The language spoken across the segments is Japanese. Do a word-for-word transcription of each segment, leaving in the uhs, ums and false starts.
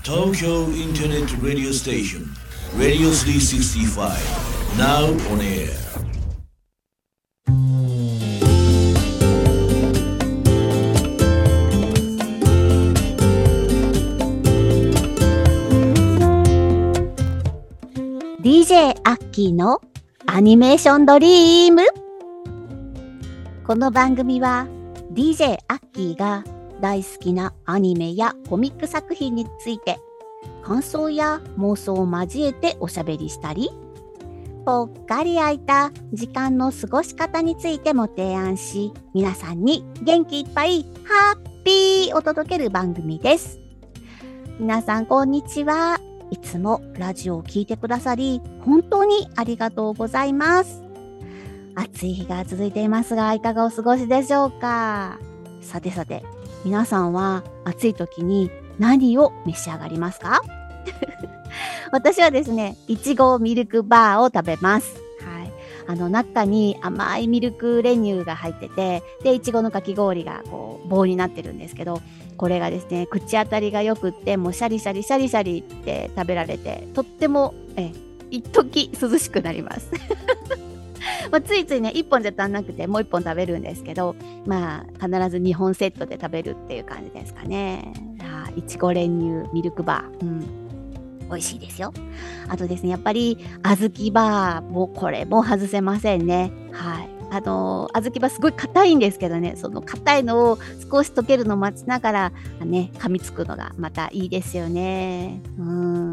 Tokyo Internet Radio Station Radio スリーシクスティーファイブ Now on air ディージェー アッキーのアニメーションドリーム。この番組は ディージェー アッキーが大好きなアニメやコミック作品について感想や妄想を交えておしゃべりしたり、ぽっかり空いた時間の過ごし方についても提案し、皆さんに元気いっぱいハッピーを届ける番組です。皆さんこんにちは。いつもラジオを聞いてくださり本当にありがとうございます。暑い日が続いていますが、いかがお過ごしでしょうか。さてさて、皆さんは暑い時に何を召し上がりますか？私はですね、いちごミルクバーを食べます。はい。あの中に甘いミルク練乳が入ってて、でいちごのかき氷がこう棒になってるんですけど、これがですね、口当たりが良くって、もうシャリシャリシャリシャリって食べられて、とってもえ一時涼しくなります。まあ、ついついねいっぽんじゃ足んなくてもういっぽん食べるんですけど、まあ必ずにほんセットで食べるっていう感じですかね。いちご練乳ミルクバー、うん、美味しいですよ。あとですね、やっぱり小豆バーもこれも外せませんね。はい。あの小豆バーすごい硬いんですけどね、その硬いのを少し溶けるのを待ちながらね噛みつくのがまたいいですよね。うん。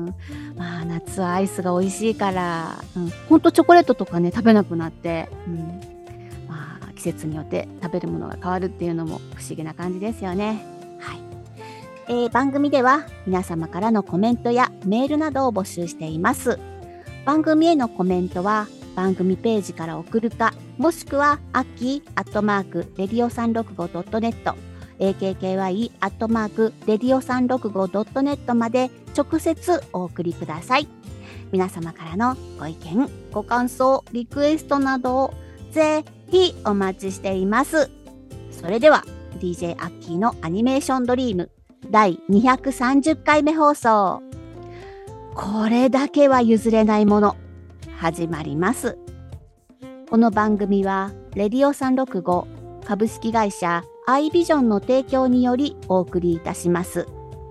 まあ夏はアイスが美味しいから、うん、ほんとチョコレートとかね食べなくなって、うん、まあ季節によって食べるものが変わるっていうのも不思議な感じですよね。はい。えー、番組では皆様からのコメントやメールなどを募集しています。番組へのコメントは番組ページから送るか、もしくはアッキーアットマークレディオさんろくごドットネット エーケーケーワイ アットマークレディオさんろくごドットネットまで直接お送りください。皆様からのご意見、ご感想、リクエストなどをぜひお待ちしています。それでは ディージェー アッキーのアニメーションドリームだいにひゃくさんじゅっかいめ放送、これだけは譲れないもの、始まります。この番組はレディオさんろくご株式会社アイビジョンの提供によりお送りいたします。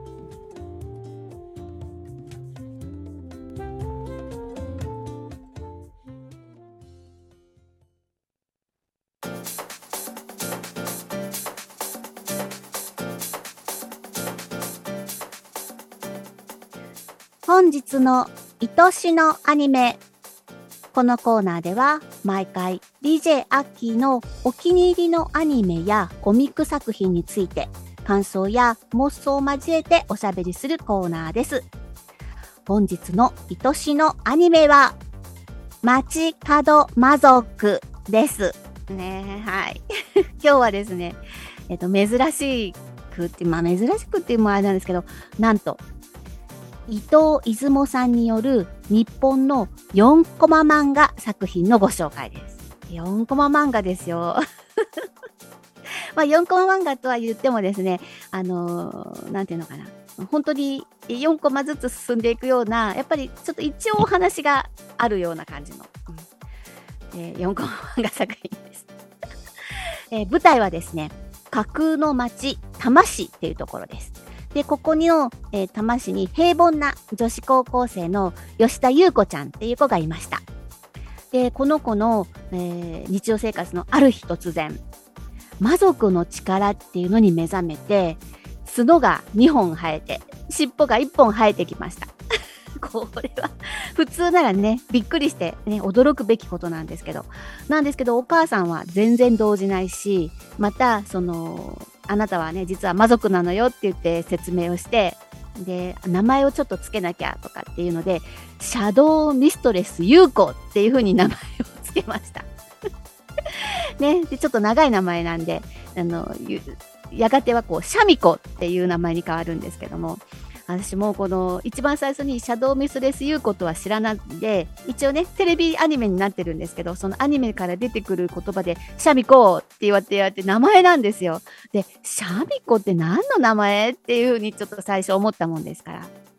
本日の愛しのアニメ。このコーナーでは毎回 ディージェー アッキーのお気に入りのアニメやコミック作品について感想や妄想を交えておしゃべりするコーナーです。本日の愛しのアニメは街角魔族ですね。はい。今日はですね、えっと珍しくってまあ珍しくっていうもあれなんですけど、なんと伊藤出雲さんによる日本のよんコマ漫画作品のご紹介です。よんコマ漫画ですよ。まあよんコマ漫画とは言ってもですね、あのー、なんていうのかな、本当によんコマずつ進んでいくような、やっぱりちょっと一応お話があるような感じの、うんえー、よんコマ漫画作品です。えー、舞台はですね、架空の町多摩市っていうところです。で、ここの、えー、多摩市に平凡な女子高校生の吉田優子ちゃんっていう子がいました。で、この子の、えー、日常生活のある日突然、魔族の力っていうのに目覚めて、角がにほん生えて、尻尾がいっぽん生えてきました。これは普通ならね、びっくりしてね、驚くべきことなんですけど、なんですけどお母さんは全然動じないし、またそのあなたはね実は魔族なのよって言って説明をして、で名前をちょっとつけなきゃとかっていうので、シャドウミストレス優子っていう風に名前をつけましたね。でちょっと長い名前なんで、あのやがてはこうシャミ子っていう名前に変わるんですけども、私もこの一番最初にシャドウミスレス優子とは知らないで、一応ねテレビアニメになってるんですけど、そのアニメから出てくる言葉でシャミ子って言われて言われて名前なんですよ。でシャミ子って何の名前っていう風にちょっと最初思ったもんですから、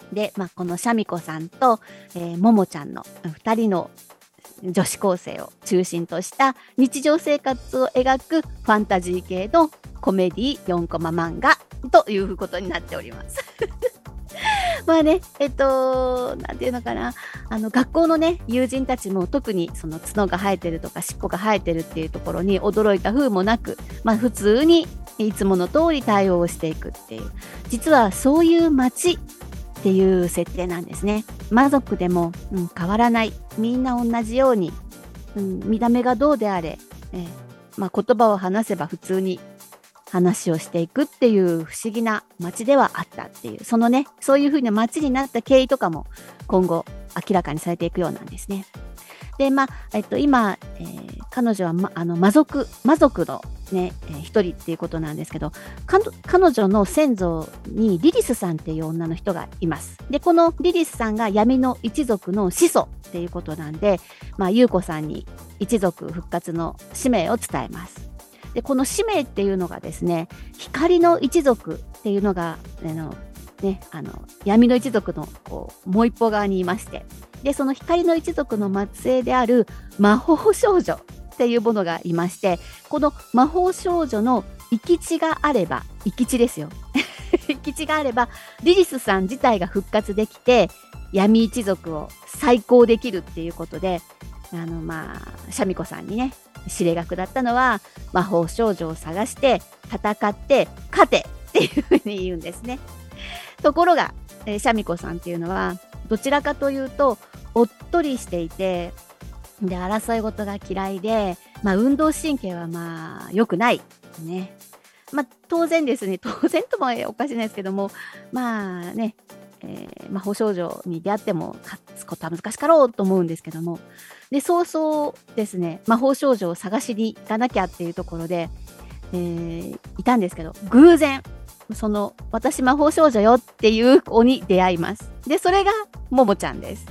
で、まあ、このシャミ子さんと、えー、ももちゃんのふたりの女子高生を中心とした日常生活を描くファンタジー系のコメディよんコマ漫画ということになっております。まあね、えっと、なんていうのかな、あの学校のね、友人たちも特にその角が生えてるとか尻尾が生えてるっていうところに驚いた風もなく、まあ普通にいつもの通り対応をしていくっていう、実はそういう街っていう設定なんですね。魔族でも、うん、変わらない、みんな同じように、うん、見た目がどうであれ、えーまあ、言葉を話せば普通に話をしていくっていう不思議な街ではあったっていう、そのね、そういう風な街になった経緯とかも今後明らかにされていくようなんですね。で、まあ、えっと、今、えー、彼女は、ま、あの魔族、魔族のね、えー、一人っていうことなんですけど、彼女の先祖にリリスさんっていう女の人がいます。で、このリリスさんが闇の一族の始祖っていうことなんで、まあ、優子さんに一族復活の使命を伝えます。で、この使命っていうのがですね、光の一族っていうのが、あの、ね、あの、闇の一族のこうもう一方側にいまして、で、その光の一族の末裔である魔法少女っていうものがいまして、この魔法少女の生き地があれば、生き地ですよ。生き地があれば、リリスさん自体が復活できて、闇一族を再興できるっていうことで、あの、まあ、シャミ子さんにね、指令が下ったのは、魔法少女を探して、戦って、勝てっていうふうに言うんですね。ところが、えー、シャミ子さんっていうのは、どちらかというと、おっとりしていて、で、争い事が嫌いで、まあ、運動神経はまあ、良くない。ね。まあ、当然ですね、当然ともおかしいですけども、まあね、えー、魔法少女に出会っても勝つことは難しかろうと思うんですけども、で、早々ですね、魔法少女を探しに行かなきゃっていうところで、えー、いたんですけど、偶然、その、私魔法少女よっていう子に出会います。で、それが、ももちゃんです。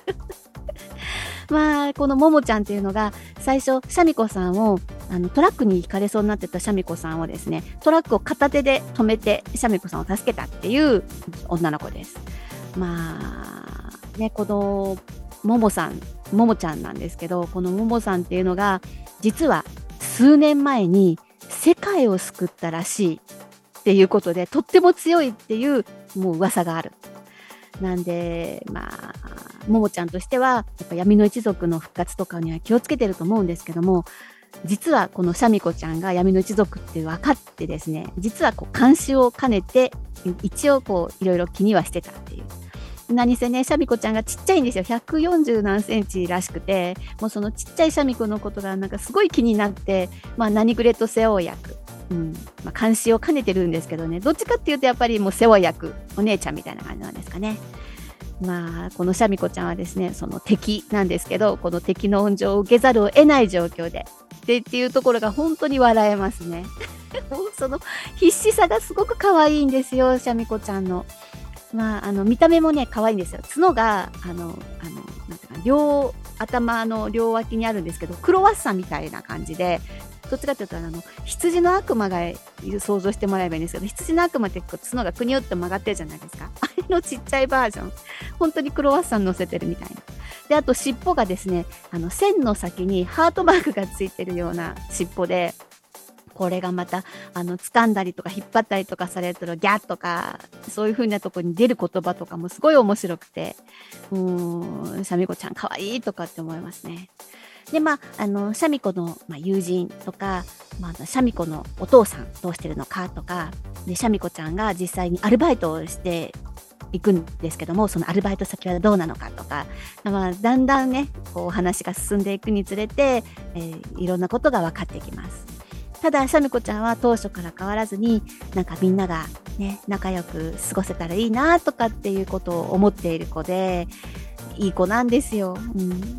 まあ、このももちゃんっていうのが、最初、シャミ子さんを、あの、トラックにひかれそうになってたシャミ子さんをですね、トラックを片手で止めて、シャミ子さんを助けたっていう女の子です。まあ、ね、この、ももさん、ももちゃんなんですけど、このももさんっていうのが、実は、数年前に、世界を救ったらしいっていうことで、とっても強いっていう、もう噂がある。なんで、まあ、ももちゃんとしては、やっぱ闇の一族の復活とかには気をつけてると思うんですけども、実はこのシャミ子ちゃんが闇の一族って分かってですね、実はこう監視を兼ねて、一応こういろいろ気にはしてたっていう。何せね、シャミ子ちゃんがちっちゃいんですよ。ひゃくよんじゅう何センチらしくて、もうそのちっちゃいシャミ子のことがなんかすごい気になって、まあ何グレと世話役。うんまあ、監視を兼ねてるんですけどね、どっちかっていうとやっぱりもう世話役、お姉ちゃんみたいな感じなんですかね。まあ、このシャミ子ちゃんはですね、その敵なんですけど、この敵の温情を受けざるを得ない状況で、でっていうところが本当に笑えますね。もうその必死さがすごく可愛いんですよ、シャミ子ちゃんの。まあ、あの見た目もね、可愛いんですよ。角が、あの、あの、なんていうか、両頭の両脇にあるんですけど、クロワッサンみたいな感じで、どっちかというと、あの、羊の悪魔が想像してもらえばいいんですけど、羊の悪魔ってこう角がくにゅって曲がってるじゃないですか。あれのちっちゃいバージョン。本当にクロワッサン乗せてるみたいな。で、あと尻尾がですね、あの、線の先にハートマークがついてるような尻尾で、これがまた、あの、掴んだりとか引っ張ったりとかされると、ギャッとか、そういう風なとこに出る言葉とかもすごい面白くて、うーん、シャミ子ちゃん可愛いとかって思いますね。で、まあ、あの、シャミ子の、まあ、友人とか、まあ、シャミ子のお父さんどうしてるのかとか、で、シャミ子ちゃんが実際にアルバイトをしていくんですけども、そのアルバイト先はどうなのかとか、まあ、だんだんね、こう話が進んでいくにつれて、えー、いろんなことが分かってきます。ただ、シャミ子ちゃんは当初から変わらずに、なんかみんながね、仲良く過ごせたらいいなとかっていうことを思っている子で、いい子なんですよ。うん、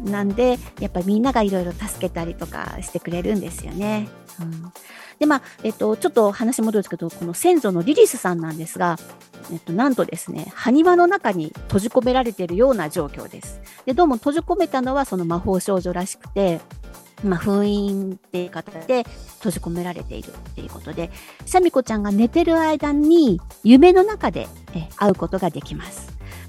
なんで、やっぱりみんながいろいろ助けたりとかしてくれるんですよね。うん、で、まあ、えっと、ちょっと話戻るんですけど、この先祖のリリスさんなんですが、えっと、なんとですね、埴輪の中に閉じ込められているような状況です。で、どうも閉じ込めたのはその魔法少女らしくて、まあ、封印っていう形で閉じ込められているっていうことで、シャミ子ちゃんが寝てる間に夢の中でえ会うことができます。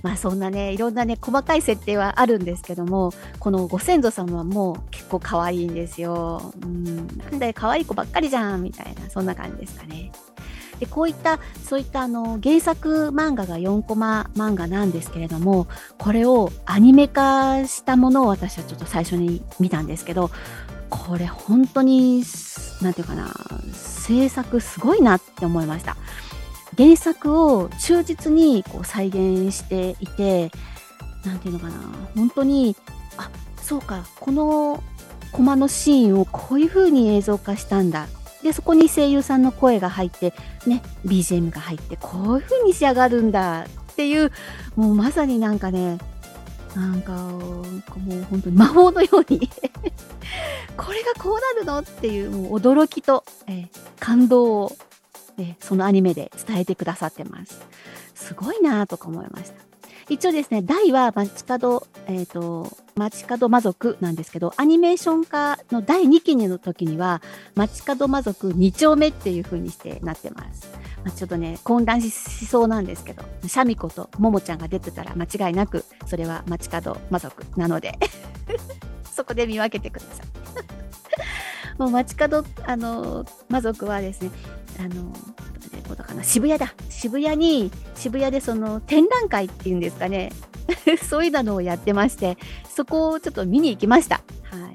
まあそんなね、いろんなね、細かい設定はあるんですけども、このご先祖様も結構可愛いんですよ。うん、なんだよ、可愛い子ばっかりじゃん、みたいな、そんな感じですかね。で、こういった、そういったあの、原作漫画がよんコマ漫画なんですけれども、これをアニメ化したものを私はちょっと最初に見たんですけど、これ本当に、なんていうかな、制作すごいなって思いました。原作を忠実にこう再現していて、なんていうのかな、本当に、あ、そうか、このコマのシーンをこういう風に映像化したんだ。で、そこに声優さんの声が入って、ね、ビージーエム が入って、こういう風に仕上がるんだっていう、もうまさになんかね、なんか、もう本当に魔法のようにこれがこうなるのっていう、もう驚きと、えー、感動を、えー、そのアニメで伝えてくださってます。すごいなぁとか思いました。一応ですね、題は街角、えっと、街角魔族なんですけど、アニメーション化のだいにきの時には、街角魔族に丁目っていう風にしてなってます。まあ、ちょっとね、混乱 し, しそうなんですけど、シャミ子とモモちゃんが出てたら間違いなく、それは街角魔族なので、そこで見分けてください。もう街角、あの、魔族はですね、あの、どこだかな、渋谷だ。渋谷に、渋谷でその展覧会っていうんですかね。そういうのをやってまして、そこをちょっと見に行きました。はい。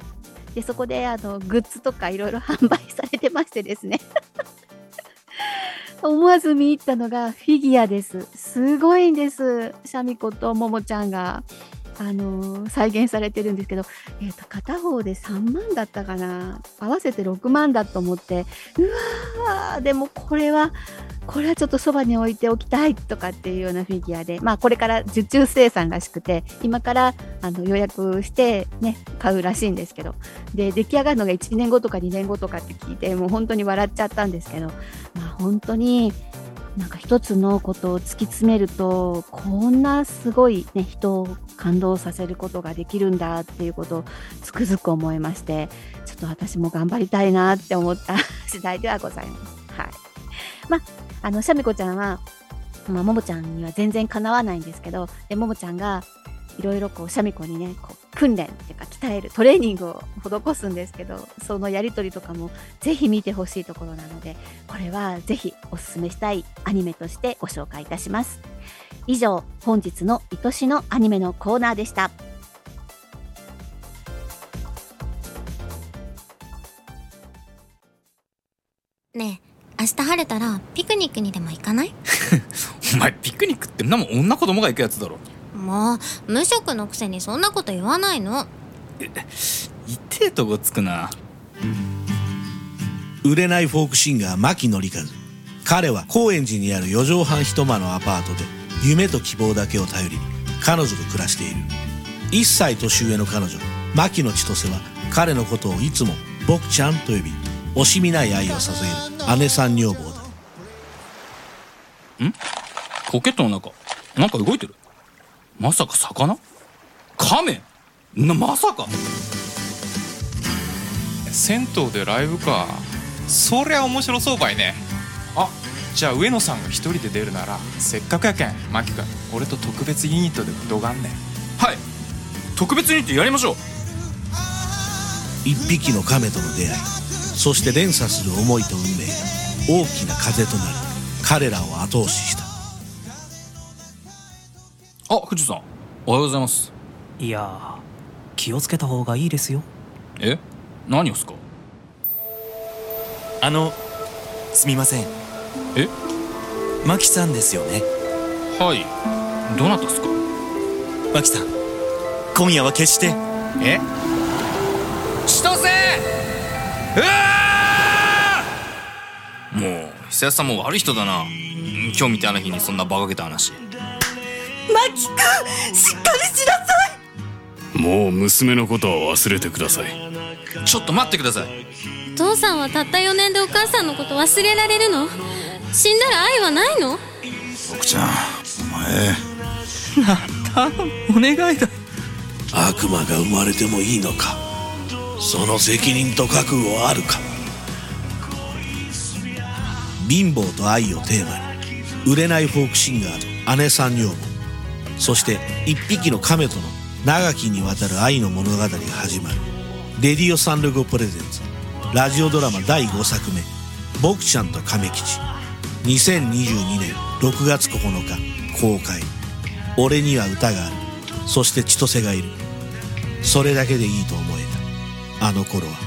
で、そこであの、グッズとかいろいろ販売されてましてですね。思わず見入ったのがフィギュアです。すごいんです。シャミ子とモモちゃんが。あのー、再現されてるんですけど、えーと、片方でさんまんだったかな、合わせてろくまんだと思って、うわー、でもこれはこれはちょっとそばに置いておきたいとかっていうようなフィギュアで、まあこれから受注生産らしくて、今からあの予約してね買うらしいんですけど、で出来上がるのがいちねんごとかにねんごとかって聞いて、もう本当に笑っちゃったんですけど、まあ本当になんか一つのことを突き詰めると、こんなすごいね、人を感動させることができるんだっていうことをつくづく思いまして、ちょっと私も頑張りたいなって思った次第ではございます。はい。まあ、あの、シャミ子ちゃんは、まあ、ももちゃんには全然かなわないんですけど、で、ももちゃんがいろいろこう、シャミ子にね、こう、訓練っていうか鍛えるトレーニングを施すんですけど、そのやりとりとかもぜひ見てほしいところなので、これはぜひおすすめしたいアニメとしてご紹介いたします。以上、本日の愛しのアニメのコーナーでした。 ねえ、明日晴れたらピクニックにでも行かない？ お前ピクニックってんなもん女子供が行くやつだろ。 もう無職のくせにそんなこと言わないの。 え、痛えとこつくな。 売れないフォークシンガー牧典和。彼は高円寺にあるよ畳半一間のアパートで夢と希望だけを頼りに彼女と暮らしている。いっさい年上の彼女牧野千歳は彼のことをいつも僕ちゃんと呼び、惜しみない愛を捧げる姉さん女房だ。 ん？ポケットの中なんか動いてる。まさか魚？カメ？な、まさか。 銭湯でライブか。そりゃ面白そうばいね。あ、じゃあ上野さんが一人で出るならせっかくやけんマキ君、俺と特別ユニットでもどがんねん。 はい、特別ユニットやりましょう。 一匹の亀との出会い、そして連鎖する思いと運命が大きな風となり彼らを後押しした。 あ、藤さん、おはようございます。 いやー、気をつけた方がいいですよ。 え、何をすか？ あの、すみません。 え？ マキさんですよね。 はい、どなたっすか？ マキさん、今夜は決して。 え？千歳！うわー！もう久安さんも悪い人だな。今日みたいな日にそんな馬鹿げた話。 マキ君、しっかりしなさい。 もう娘のことは忘れてください。 ちょっと待ってください。 父さんはたったよねんでお母さんのこと忘れられるの？死んだら愛はないの？ 僕ちゃん、お前な、頼む、お願いだ。 悪魔が生まれてもいいのか。その責任と覚悟はあるか。貧乏と愛をテーマに売れないフォークシンガーと姉さん女房、 そして一匹の亀との長きにわたる愛の物語が始まる。レディオサンルゴプレゼンツラジオドラマだいごさくめ、ボクちゃんと亀吉。にせんにじゅうにねんろくがつここのか公開。俺には歌がある、そして千歳がいる。それだけでいいと思えたあの頃は。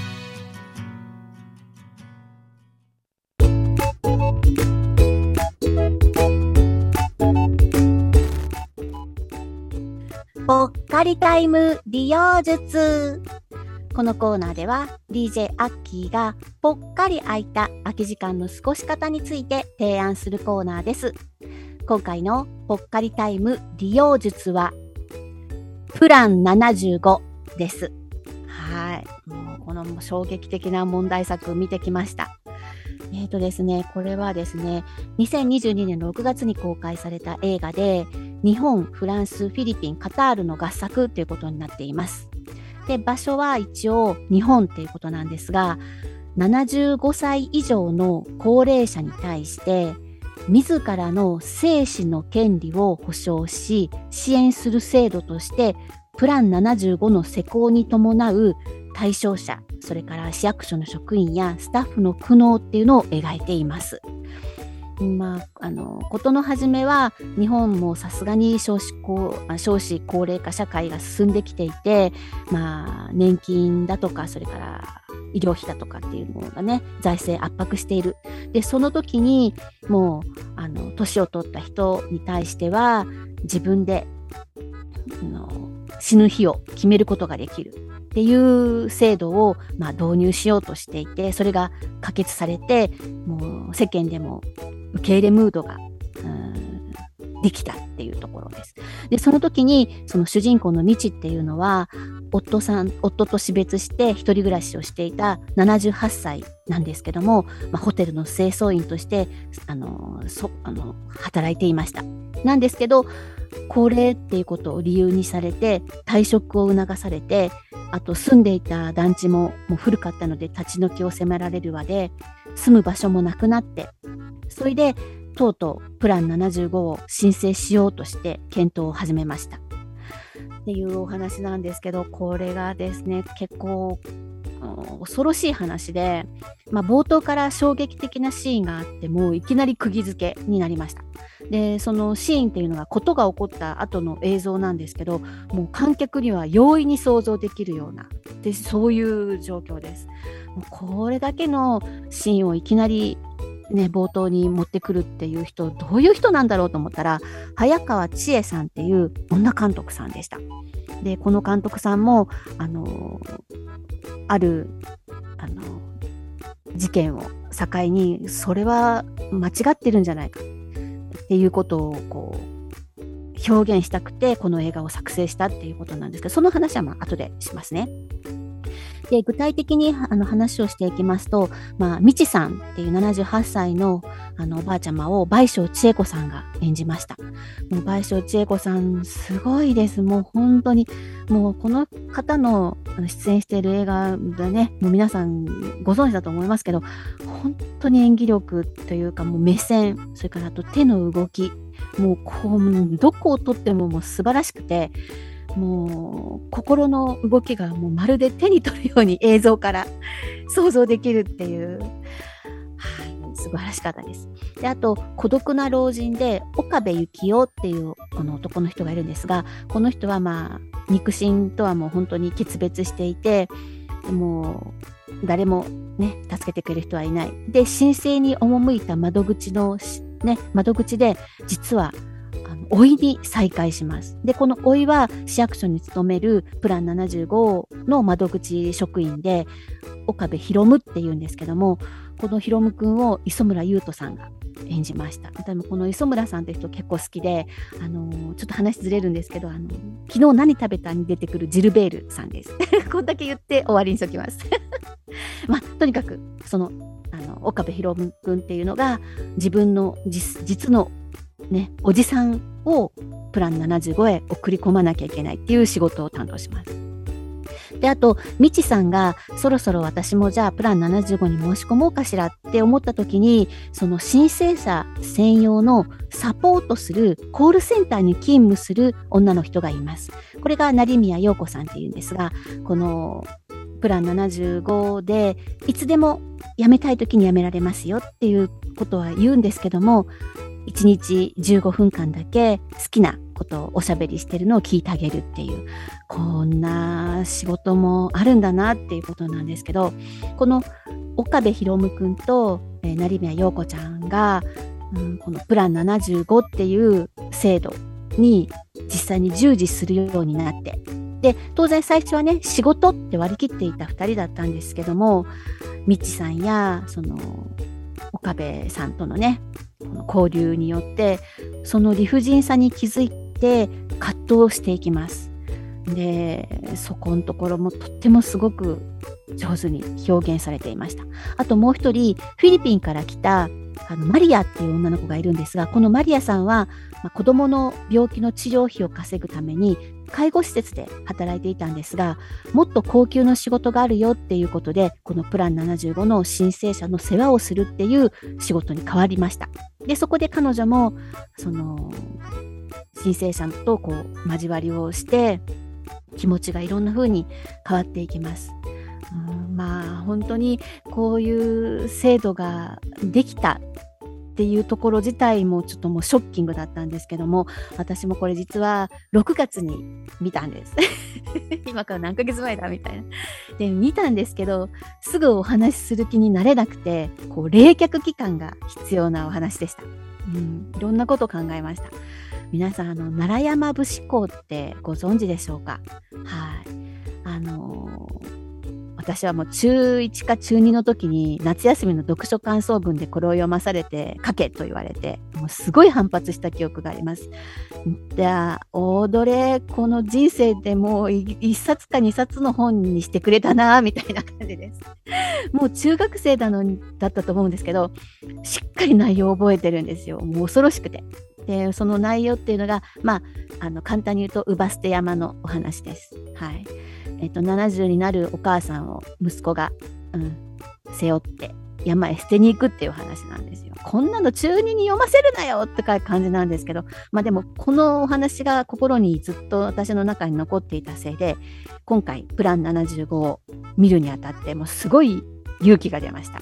ぽっかりタイム利用術。このコーナーでは ディージェー アッキーがぽっかり空いた空き時間の過ごし方について提案するコーナーです。今回のぽっかりタイム利用術はプランななじゅうごです。はい。もうこの衝撃的な問題作見てきました。えーとですね、これはですね、にせんにじゅうにねんろくがつに公開された映画で、日本、フランス、フィリピン、カタールの合作ということになっています。で、場所は一応日本ということなんですが、ななじゅうごさい以上の高齢者に対して、自らの生死の権利を保障し、支援する制度として、プランななじゅうごの施行に伴う対象者、それから市役所の職員やスタッフの苦悩っていうのを描いています。まあ、あの、ことの始めは、日本もさすがに少子高、少子高齢化社会が進んできていて、まあ、年金だとか、それから医療費だとかっていうのがね、財政圧迫している。で、その時に、もう、あの、年を取った人に対しては、自分で、あの、死ぬ日を決めることができるっていう制度を、まあ、導入しようとしていて、それが可決されて、もう世間でも受け入れムードがうんできたっていうところです。で、その時にその主人公のみちっていうのは夫さん、夫と死別して一人暮らしをしていたななじゅうはっさいなんですけども、まあ、ホテルの清掃員としてあのそあの働いていました。なんですけど、高齢っていうことを理由にされて退職を促されて、あと住んでいた団地ももう古かったので立ち退きを迫られるわで、住む場所もなくなって、それでとうとうプランななじゅうごを申請しようとして検討を始めましたっていうお話なんですけど、これがですね、結構恐ろしい話で、まあ、冒頭から衝撃的なシーンがあってもいきなり釘付けになりました。で、そのシーンっていうのがことが起こった後の映像なんですけど、もう観客には容易に想像できるようなで、そういう状況です。もうこれだけのシーンをいきなりね、冒頭に持ってくるっていう人、どういう人なんだろうと思ったら、早川千恵さんっていう女監督さんでした。で、この監督さんもあのあるあの事件を境に、それは間違ってるんじゃないかっていうことをこう表現したくて、この映画を作成したっていうことなんですけど、その話はまあ後でしますね。で、具体的にあの話をしていきますと、まあ、みちさんっていうななじゅうはっさいのあのおばあちゃまを倍賞千恵子さんが演じました。もう倍賞千恵子さんすごいです。もう本当に、もうこの方の出演している映画でね、もう皆さんご存知だと思いますけど、本当に演技力というか、もう目線、それからあと手の動き、もうこうどこを撮ってももう素晴らしくて、もう心の動きがもうまるで手に取るように映像から想像できるっていう、はい、素晴らしかったです。で、あと孤独な老人で岡部幸男っていうこの男の人がいるんですが、この人はまあ肉親とはもう本当に決別していて、もう誰もね助けてくれる人はいない。で、申請に赴いた窓口のね窓口で実はおいに再会します。で、このおいは市役所に勤めるプランななじゅうごの窓口職員で、岡部博夢っていうんですけども、この博夢くんを磯村優斗さんが演じました。でもこの磯村さんって人結構好きで、あのー、ちょっと話ずれるんですけど、あのー、昨日何食べたに出てくるジルベールさんです。こんだけ言って終わりにしときます。まあ、とにかくその、あの岡部博夢くんっていうのが自分の 実, 実のね、おじさんをプランななじゅうごへ送り込まなきゃいけないっていう仕事を担当します。 で、あと、みちさんがそろそろ私もじゃあプランななじゅうごに申し込もうかしらって思った時に、その申請者専用のサポートするコールセンターに勤務する女の人がいます。これが成宮陽子さんっていうんですが、このプランななじゅうごでいつでも辞めたい時に辞められますよっていうことは言うんですけども、いちにちじゅうごふんかんだけ好きなことをおしゃべりしてるのを聞いてあげるっていう、こんな仕事もあるんだなっていうことなんですけど、この岡部博夢くんと、えー、成宮陽子ちゃんが、うん、このプランななじゅうごっていう制度に実際に従事するようになって、で当然最初はね仕事って割り切っていたふたりだったんですけども、みちさんやその岡部さんとのねこの交流によってその理不尽さに気づいて葛藤していきます。でそこのところもとってもすごく上手に表現されていました。あともう一人フィリピンから来たあのマリアっていう女の子がいるんですが、このマリアさんは、まあ、子どもの病気の治療費を稼ぐために介護施設で働いていたんですが、もっと高級の仕事があるよっていうことでこのプランななじゅうごの申請者の世話をするっていう仕事に変わりました。でそこで彼女もその申請者とこう交わりをして気持ちがいろんな風に変わっていきます。うん、まあ本当にこういう制度ができたっていうところ自体もちょっともうショッキングだったんですけども、私もこれ実はろくがつに見たんです今から何ヶ月前だみたいなで見たんですけど、すぐお話しする気になれなくて、こう冷却期間が必要なお話でした。うん、いろんなことを考えました。皆さんあの奈良山武士校ってご存知でしょうか。はい、あのー私はもう中いちか中にの時に夏休みの読書感想文でこれを読まされて書けと言われて、もうすごい反発した記憶があります。じゃあオードレーこの人生でもう一冊か二冊の本にしてくれたなみたいな感じです。もう中学生だのにだったと思うんですけど、しっかり内容を覚えてるんですよ。もう恐ろしくて。でその内容っていうのが、まあ、あの簡単に言うと姥捨て山のお話です。はいえっと、ななじゅうになるお母さんを息子が、うん、背負って山へ捨てに行くっていう話なんですよ。こんなの中にに読ませるなよって感じなんですけど、まあでもこのお話が心にずっと私の中に残っていたせいで、今回プランななじゅうごを見るにあたってもうすごい勇気が出ました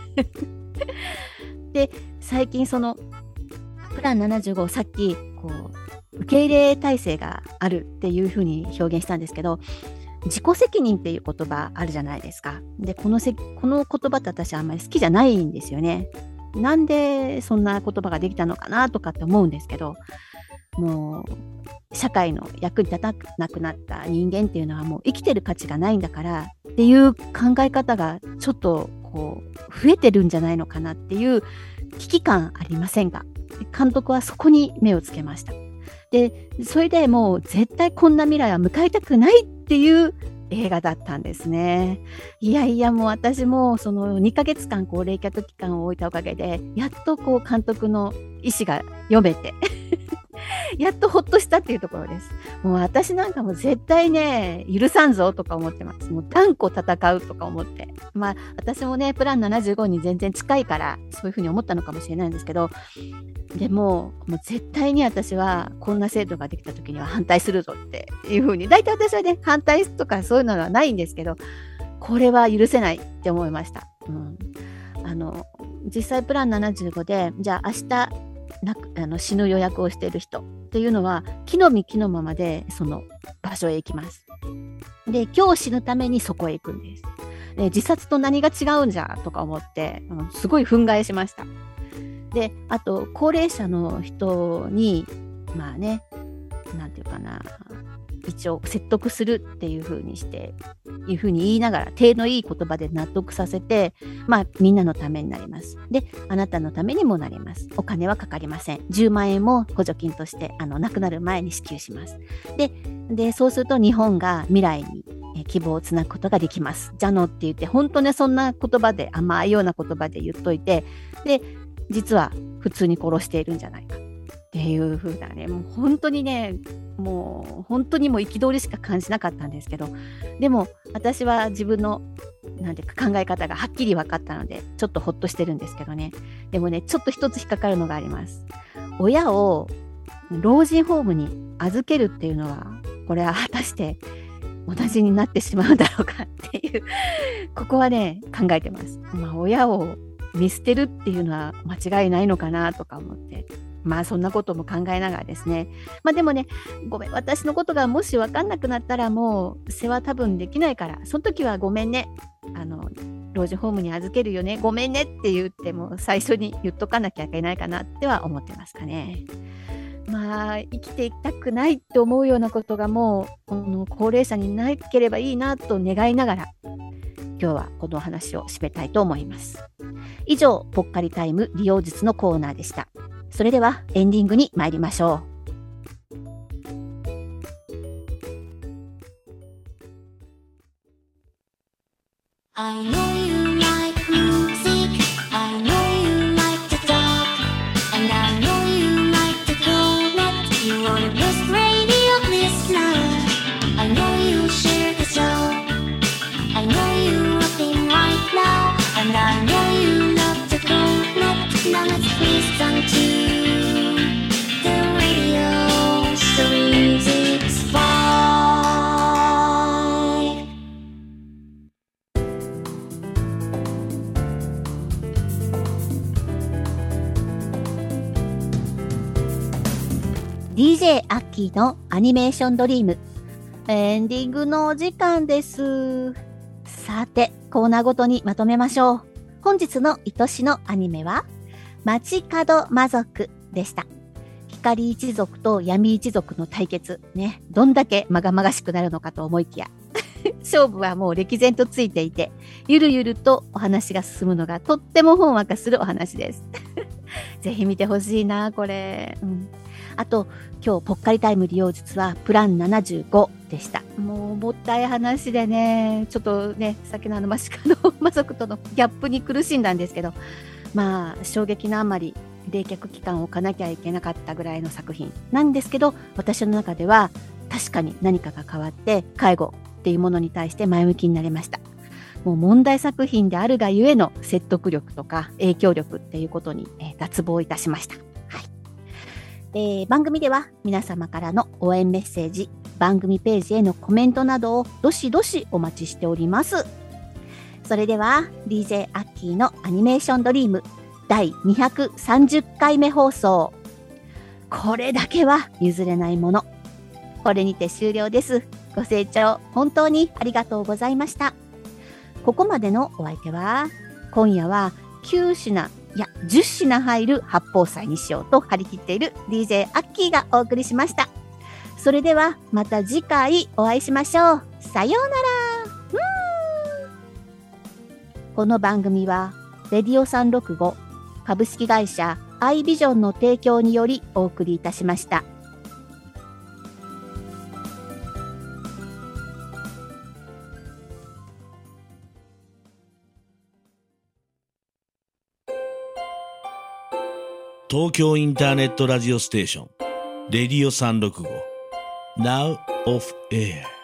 で最近そのプランななじゅうごをさっきこう受け入れ体制があるっていうふうに表現したんですけど、自己責任っていう言葉あるじゃないですか。でこのせこの言葉って私あんまり好きじゃないんですよね。なんでそんな言葉ができたのかなとかって思うんですけど、もう社会の役に立たなくなった人間っていうのはもう生きてる価値がないんだからっていう考え方がちょっとこう増えてるんじゃないのかなっていう危機感ありませんか。監督はそこに目をつけました。でそれでもう絶対こんな未来は迎えたくないっていう映画だったんですね。いやいやもう私もそのにかげつかんこう冷却期間を置いたおかげでやっとこう監督の意思が読めてやっとほっとしたっていうところです。もう私なんかも絶対ね許さんぞとか思ってます。もう断固戦うとか思って、まあ私もねプランななじゅうごに全然近いからそういうふうに思ったのかもしれないんですけど、でももう絶対に私はこんな制度ができた時には反対するぞっていうふうに、大体私はね反対とかそういうのはないんですけど、これは許せないって思いました。うん、あの実際プランななじゅうごでじゃあ明日なくあの死ぬ予約をしている人っていうのは木の実木のままでその場所へ行きます。で今日死ぬためにそこへ行くんです。で自殺と何が違うんじゃとか思ってすごい憤慨しました。であと高齢者の人にまあねなんていうかな一応説得するっていう風にしていう風に言いながら手のいい言葉で納得させて、まあみんなのためになります。であなたのためにもなります。お金はかかりません。じゅうまんえんも補助金としてあの亡くなる前に支給します。ででそうすると日本が未来にえ希望をつなぐことができます。じゃのって言って本当ねそんな言葉で甘いような言葉で言っといて、で実は普通に殺しているんじゃないかっていう風なね、もう本当にねもう本当にもう憤りしか感じなかったんですけど、でも私は自分のなんていうか考え方がはっきり分かったのでちょっとほっとしてるんですけどね。でもね、ちょっと一つ引っかかるのがあります。親を老人ホームに預けるっていうのは、これは果たして同じになってしまうんだろうかっていうここはね考えてます。まあ親を見捨てるっていうのは間違いないのかなとか思って、まあそんなことも考えながらですね。まあでもね、ごめん、私のことがもし分かんなくなったらもう世話多分できないから、その時はごめんね、あの老人ホームに預けるよね、ごめんねって言っても最初に言っとかなきゃいけないかなっては思ってますかね。まあ生きていきたくないって思うようなことがもうこの高齢者になければいいなと願いながら、今日はこのお話を締めたいと思います。以上、ぽっかりタイム利用術のコーナーでした。それではエンディングに参りましょう。 I know you like music, I know you like to talk, and I know you like to go net. You are the best radio listener. I know you share the show. I know you working right now, and I know you love to go net. Now let's listen to the radio, so music's fine. ディージェー アッキーのアニメーションドリーム、エンディングのお時間です。さて、コーナーごとにまとめましょう。本日の愛しのアニメは街角魔族でした。光一族と闇一族の対決ね、どんだけまがまがしくなるのかと思いきや勝負はもう歴然とついていて、ゆるゆるとお話が進むのがとってもほんわかするお話ですぜひ見てほしいなこれ、うん、あと今日ぽっかりタイム利用術はプランななじゅうごでした。もうもったい話でね、ちょっとね、さっきのあのマシカの魔族とのギャップに苦しんだんですけど、まあ衝撃のあまり冷却期間を置かなきゃいけなかったぐらいの作品なんですけど、私の中では確かに何かが変わって介護っていうものに対して前向きになれました。もう問題作品であるがゆえの説得力とか影響力っていうことに、えー、脱帽いたしました。はい。えー、番組では皆様からの応援メッセージ、番組ページへのコメントなどをどしどしお待ちしております。それでは ディージェー アッキーのアニメーションドリームだいにひゃくさんじゅっかいめ放送。これだけは譲れないもの。これにて終了です。ご清聴本当にありがとうございました。ここまでのお相手は、今夜はきゅうひん、いやじゅっしな入る八宝菜にしようと張り切っている ディージェー アッキーがお送りしました。それではまた次回お会いしましょう。さようなら。この番組はレディオさんろくご株式会社アイビジョンの提供によりお送りいたしました。 東京インターネットラジオステーションレディオさんろくご Now off air